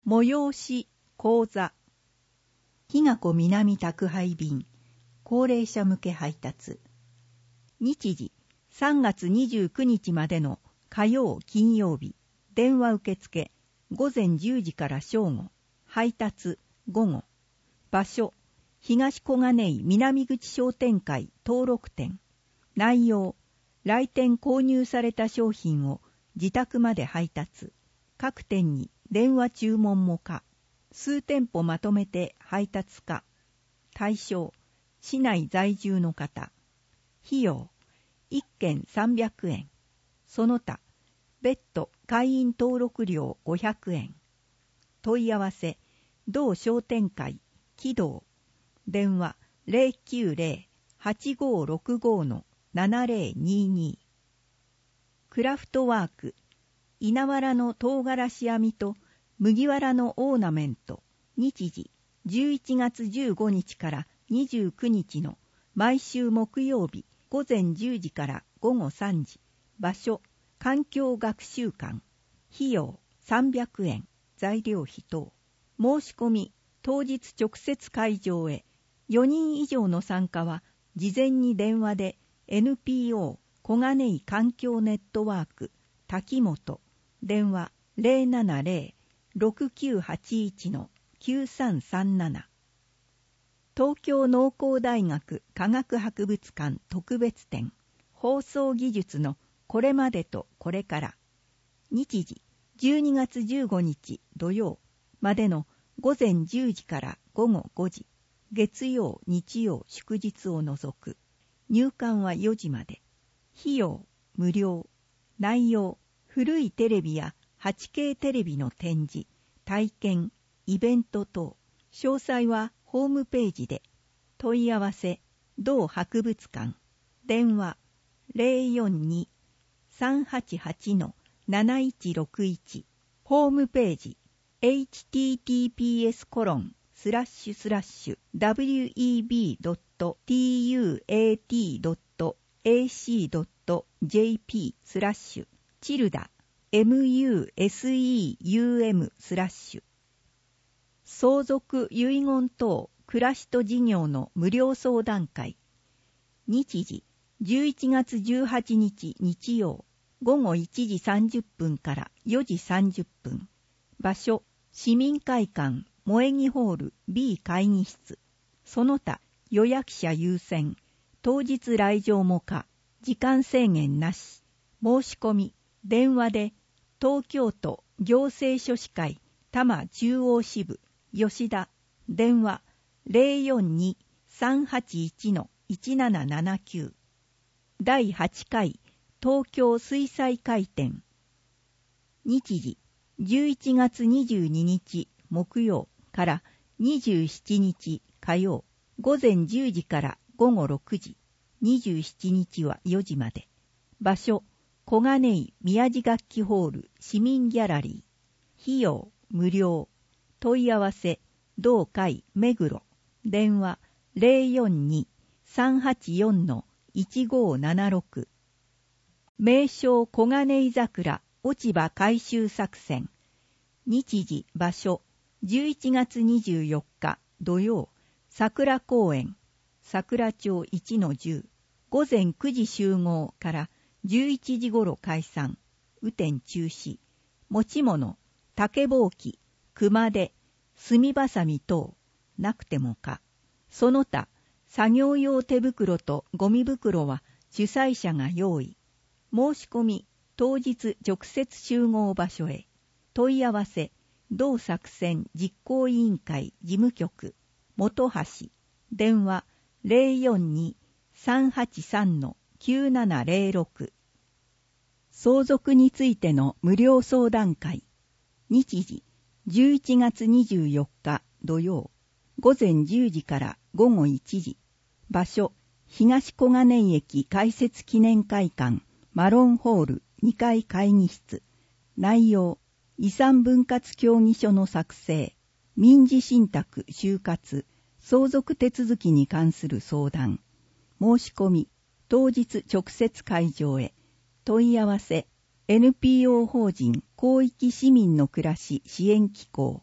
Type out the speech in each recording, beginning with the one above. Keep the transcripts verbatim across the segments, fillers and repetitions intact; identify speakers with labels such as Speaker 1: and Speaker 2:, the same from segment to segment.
Speaker 1: 催し講座。日が子南宅配便、高齢者向け配達。日時さんがつにじゅうくにちまでの火曜金曜日、電話受付、午前じゅうじから正午、配達午後。場所、東小金井南口商店会登録店。内容、来店購入された商品を自宅まで配達。各店に電話注文も可。数店舗まとめて配達可。対象、市内在住の方。費用、いっけんさんびゃくえん。その他、別途会員登録料ごひゃくえん。問い合わせ、同商店会、喜道。電話 ゼロきゅうゼロ はちごろくご ななゼロにに。クラフトワーク、稲わらの唐辛子編みと麦わらのオーナメント。日時じゅういちがつじゅうごにちからにじゅうくにちの毎週木曜日午前じゅうじから午後さんじ。場所、環境学習館。費用さんびゃくえん。材料費等。申し込み、当日直接会場へ。よにん以上の参加は事前に電話で エヌピーオー 小金井環境ネットワーク滝本。電話 ゼロななゼロ ろくきゅうはちいち きゅうさんさんなな。東京農工大学科学博物館特別展。放送技術のこれまでとこれから。日時じゅうにがつじゅうごにち土曜までの午前じゅうじから午後ごじ。月曜、日曜、祝日を除く。入館はよじまで。費用無料。内容、古いテレビや はちケー テレビの展示、体験、イベント等。詳細はホームページで。問い合わせ、同博物館。電話 ゼロよんに さんはちはち なないちろくいち。ホームページ エイチティーティーピーエス コロンスラッシュスラッシュ ダブリューイービードットティーユーエーティードットエーシードットジェーピー スラッシュチルダ ミューセウム スラッシュ。相続遺言等暮らしと事業の無料相談会。日時じゅういちがつじゅうはちにち日曜午後いちじさんじゅっぷんからよじさんじゅっぷん。場所、市民会館萌木ホール ビー 会議室。その他予約者優先。当日来場も可。時間制限なし。申し込み、電話で東京都行政書士会多摩中央支部吉田。電話 ゼロよんに さんはちいち いちななななきゅう。だいはちかい東京水彩会展。日時じゅういちがつにじゅうににち木曜からにじゅうしちにち火曜午前じゅうじから午後ろくじ。にじゅうしちにちはよじまで。場所、小金井宮地楽器ホール市民ギャラリー。費用無料。問い合わせ、同会目黒。電話 ゼロよんに さんはちよん いちごななろく。名称小金井桜落ち葉回収作戦。日時場所じゅういちがつにじゅうよっか土曜桜公園桜町 いちのじゅう。午前くじ集合からじゅういちじ頃解散。雨天中止。持ち物、竹ぼうき、熊手、炭ばさみ等、なくてもか。その他、作業用手袋とゴミ袋は主催者が用意。申し込み、当日直接集合場所へ。問い合わせ、同作戦実行委員会事務局、本橋。電話、ゼロよんに さんはちさん きゅうななゼロろく。相続についての無料相談会。日時じゅういちがつにじゅうよっか土曜午前じゅうじから午後いちじ。場所、東小金井駅開設記念会館マロンホールにかい会議室。内容、遺産分割協議書の作成、民事信託終活、相続手続きに関する相談。申し込み、当日直接会場へ。問い合わせ、エヌピーオー 法人広域市民の暮らし支援機構、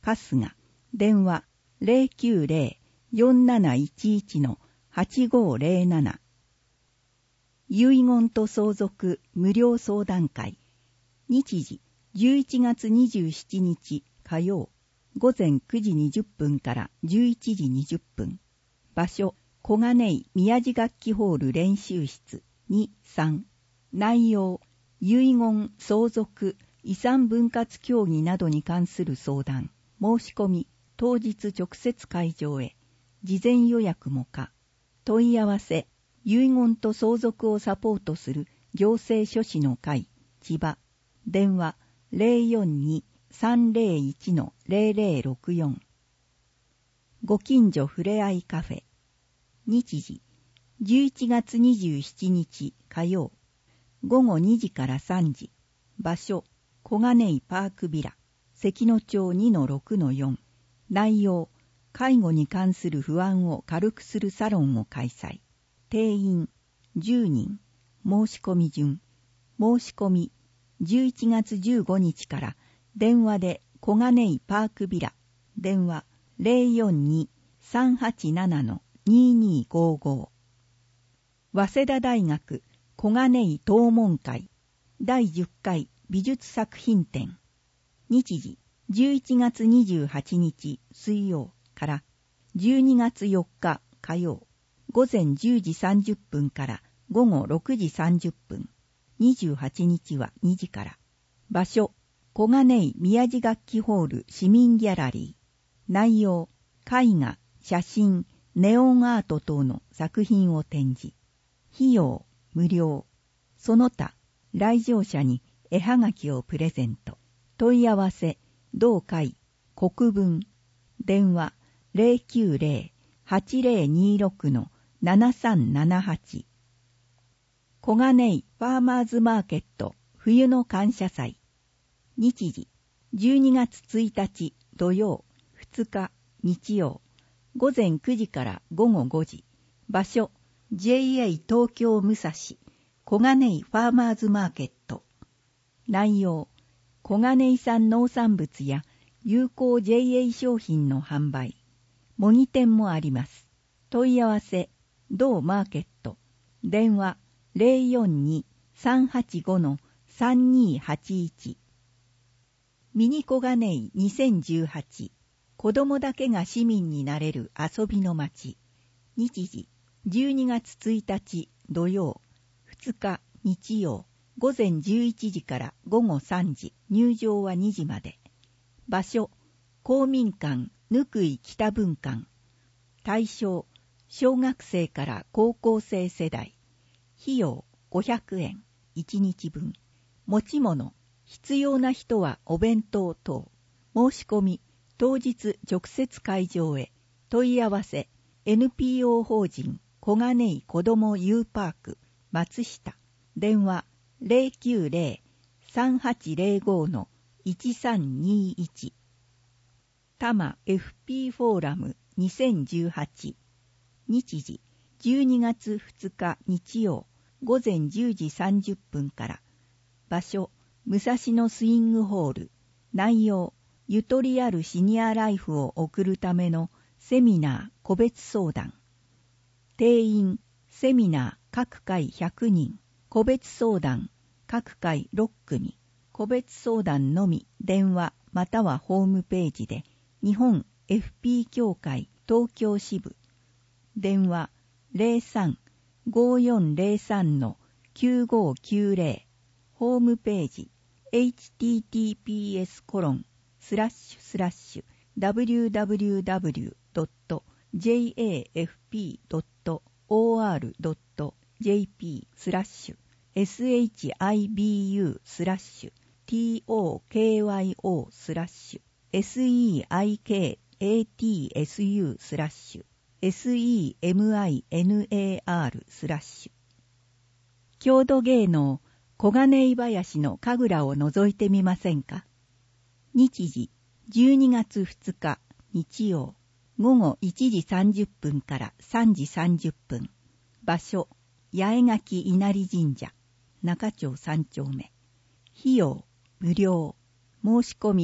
Speaker 1: 春日、電話 ゼロきゅうゼロ よんなないちいち はちごゼロなな。遺言と相続無料相談会。日時じゅういちがつにじゅうしちにち火曜、午前くじにじゅっぷんからじゅういちじにじゅっぷん。場所、小金井宮地楽器ホール練習室に、さん。内容、遺言、相続、遺産分割協議などに関する相談。申し込み、当日直接会場へ。事前予約も可。問い合わせ、遺言と相続をサポートする行政書士の会、千葉。電話 ゼロよんに さんゼロいち ゼロゼロろくよん。ご近所ふれあいカフェ。日時じゅういちがつにじゅうしちにち火曜、午後にじからさんじ。場所、小金井パークビラ、関野町 にのろくのよん。内容、介護に関する不安を軽くするサロンを開催。定員じゅうにん。申し込み順。申し込みじゅういちがつじゅうごにちから電話で小金井パークビラ、電話 ゼロよんに さんはちなな ににごご。早稲田大学小金井東門会だいじゅっかい美術作品展。日時じゅういちがつにじゅうはちにち水曜からじゅうにがつよっか火曜、午前じゅうじさんじゅっぷんから午後ろくじさんじゅっぷん。にじゅうはちにちはにじから。場所、小金井宮地楽器ホール市民ギャラリー。内容、絵画、写真、ネオンアート等の作品を展示。費用、無料。その他、来場者に絵はがきをプレゼント。問い合わせ、同会、国分。電話、ゼロきゅうゼロ はちゼロにろく ななさんななはち。小金井ファーマーズマーケット冬の感謝祭。日時じゅうにがつついたち土曜、ふつか日曜、午前くじから午後ごじ。場所 ジェイエー 東京武蔵小金井ファーマーズマーケット。内容、小金井産農産物や有効 ジェイエー 商品の販売。模擬店もあります。問い合わせ、同マーケット。電話ゼロよんに さんはちご さんにはちいち。ミニ小金井にせんじゅうはち。子供だけが市民になれる遊びの街。日時じゅうにがつついたち土曜、ふつか日曜、午前じゅういちじから午後さんじ、入場はにじまで。場所、公民館ぬくい北分館。対象、小学生から高校生世代。費用ごひゃくえん、いちにちぶん。持ち物、必要な人はお弁当等。申し込み、当日直接会場へ。問い合わせ、エヌピーオー 法人小金井子ども U パーク松下。電話ゼロきゅうゼロ さんはちゼロご いちさんにいち。多摩 エフピー フォーラムにせんじゅうはち。日時じゅうにがつふつか日曜、午前じゅうじさんじゅっぷんから。場所、武蔵野スイングホール。内容、ゆとりあるシニアライフを送るためのセミナー個別相談。定員、セミナー各回ひゃくにん、個別相談各回ろっくみ。個別相談のみ電話またはホームページで。日本 エフピー 協会東京支部。電話ゼロさん ごーよんゼロさん きゅうごきゅうゼロ。ホームページ エイチティーティーピーエス コロンスラッシュスラッシュ ダブリューダブリューダブリュー ドット ジェイエーエフピー ドット オーアール ドット ジェーピー スラッシュ エスエイチアイビーユー スラッシュ ティーオーケーワイオー スラッシュ エスイーアイケーエーティーエスユー スラッシュ エスイーエムアイエヌエーアール スラッシュ。郷土芸能小金井林の神楽を覗いてみませんか。日時じゅうにがつふつか日曜、午後いちじさんじゅっぷんからさんじさんじゅっぷん。場所、八重垣稲荷神社中町さんちょうめ。費用無料。申し込み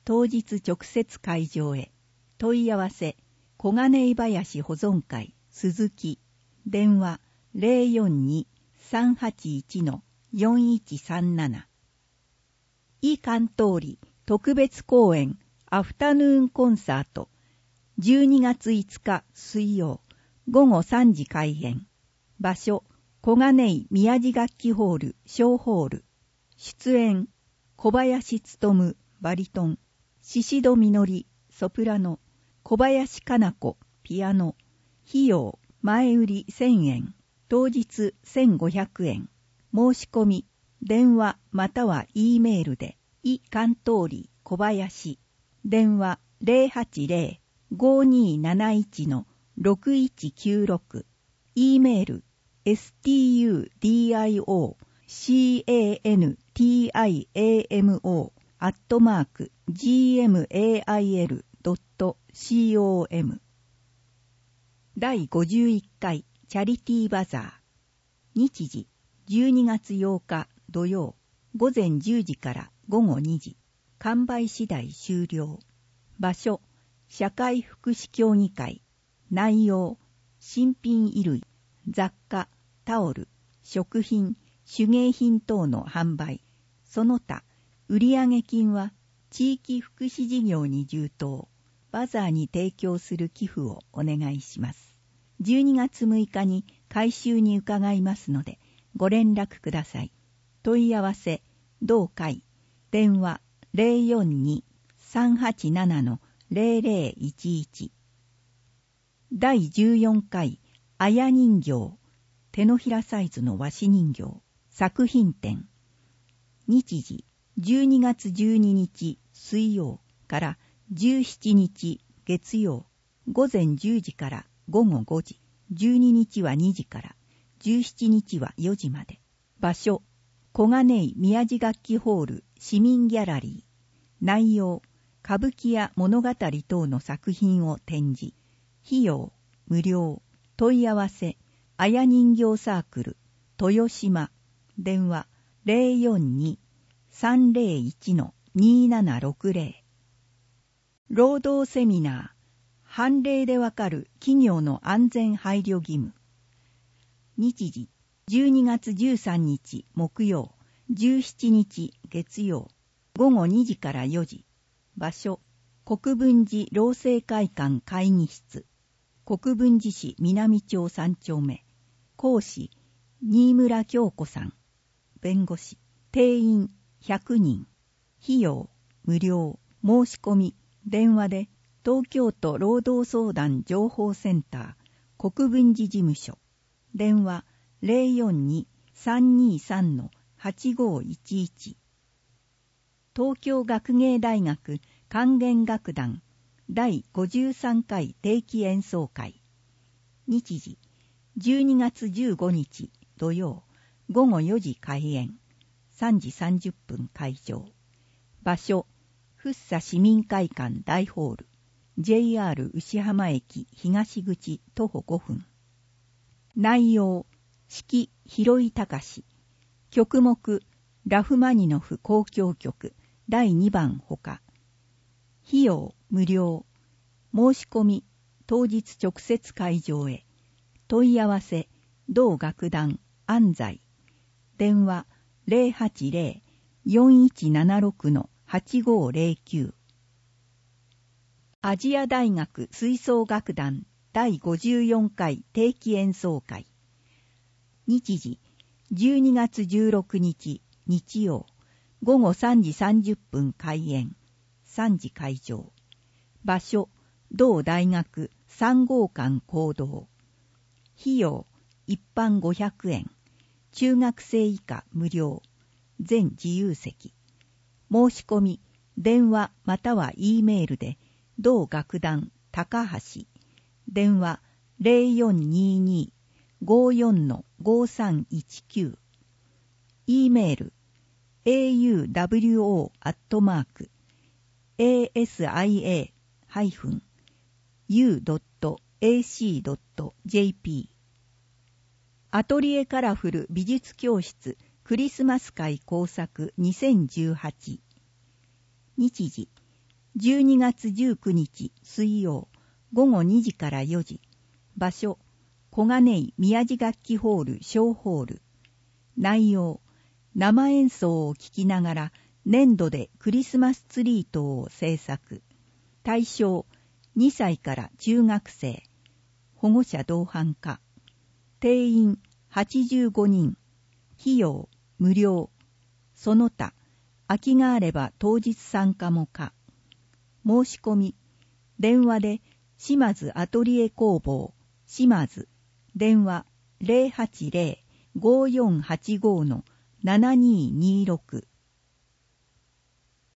Speaker 1: 当日直接会場へ。問い合わせ、小金井林保存会、鈴木。電話 ゼロよんに さんはちいち よんいちさんなな。伊関東里特別公演アフタヌーンコンサート。じゅうにがついつか水曜、ごごさんじ開演。場所、小金井宮地楽器ホール小ホール。出演、小林勉バリトン、宍戸みのりソプラノ、小林かな子ピアノ。費用、前売りせんえん、当日せんごひゃくえん。申し込み、電話または E メールで、伊関東里小林。電話 ゼロはちゼロ ごにーなないち ろくいちきゅうろく。E メール、エスティーユーディーアイオーキャンティーアモ アットマーク ジーエムエーアイエルドットコム。だいごじゅういっかいチャリティーバザー。日時じゅうにがつようか土曜、午前じゅうじからごごにじ。完売次第終了。場所、社会福祉協議会。内容、新品衣類、雑貨、タオル、食品、手芸品等の販売。その他、売上金は地域福祉事業に充当。バザーに提供する寄付をお願いします。じゅうにがつむいかに回収に伺いますので、ご連絡ください。問い合わせ、同会。電話ゼロよんに さんはちなな ゼロゼロいちいち。だいじゅうよんかいあや人形。手のひらサイズの和紙人形。作品展。日時じゅうにがつじゅうににち水曜からじゅうしちにち月曜、午前じゅうじからごごごじ。じゅうににちはにじからじゅうしちにちはよじまで。場所、小金井宮地楽器ホール市民ギャラリー。内容、歌舞伎や物語等の作品を展示。費用、無料。問い合わせ、あや人形サークル、豊島。電話、ゼロよんに さんゼロいち にーななろくゼロ。労働セミナー、判例でわかる企業の安全配慮義務。日時、じゅうにがつじゅうさんにち木曜、じゅうしちにち月曜、ごごにじからよじ。場所、国分寺労政会館会議室。国分寺市南町さんちょうめ。講師、新村京子さん。弁護士、定員ひゃくにん。費用、無料。申し込み、電話で、東京都労働相談情報センター、国分寺事務所。電話、ゼロよんに さんにさん はちごいちいち。東京学芸大学管弦楽団だいごじゅうさんかい定期演奏会。日時、じゅうにがつじゅうごにち土曜、ごごよじ開演、さんじさんじゅっぷん会場。場所、福生市民会館大ホール、ジェイアール 牛浜駅東口徒歩ごふん。内容、指揮広井隆。曲目、ラフマニノフ交響曲だいにばんほか。費用無料。申し込み、当日直接会場へ。問い合わせ、同楽団安西。電話ゼロはちゼロ よんいちななろく はちごゼロきゅう。アジア大学吹奏楽団だいごじゅうよんかい定期演奏会。日時、じゅうにがつじゅうろくにち日曜、ごごさんじさんじゅっぷん開演、さんじ会場。場所、同大学さんごうかん講堂。費用、一般ごひゃくえん。中学生以下無料。全自由席。申し込み、電話または E メールで、同楽団高橋。電話ゼロよんにーにー ごーよん ごーさんいちきゅう。E メール エーユーダブリューオー アットマーク エーエスアイエー ユー ドット エーシー ドット ジェーピー。アトリエカラフル美術教室クリスマス会工作にせんじゅうはち。日時、 じゅうにがつじゅうくにち水曜ごごにじからよじ。場所、小金井宮地楽器ホール小ホール。内容、生演奏を聴きながら粘土でクリスマスツリー等を制作。対象、にさいから中学生。保護者同伴可。定員はちじゅうごにん。費用無料。その他、空きがあれば当日参加も可。申し込み、電話で島津アトリエ工房、島津、電話 ゼロはちゼロ ごーよんはちご のななにーにーろく。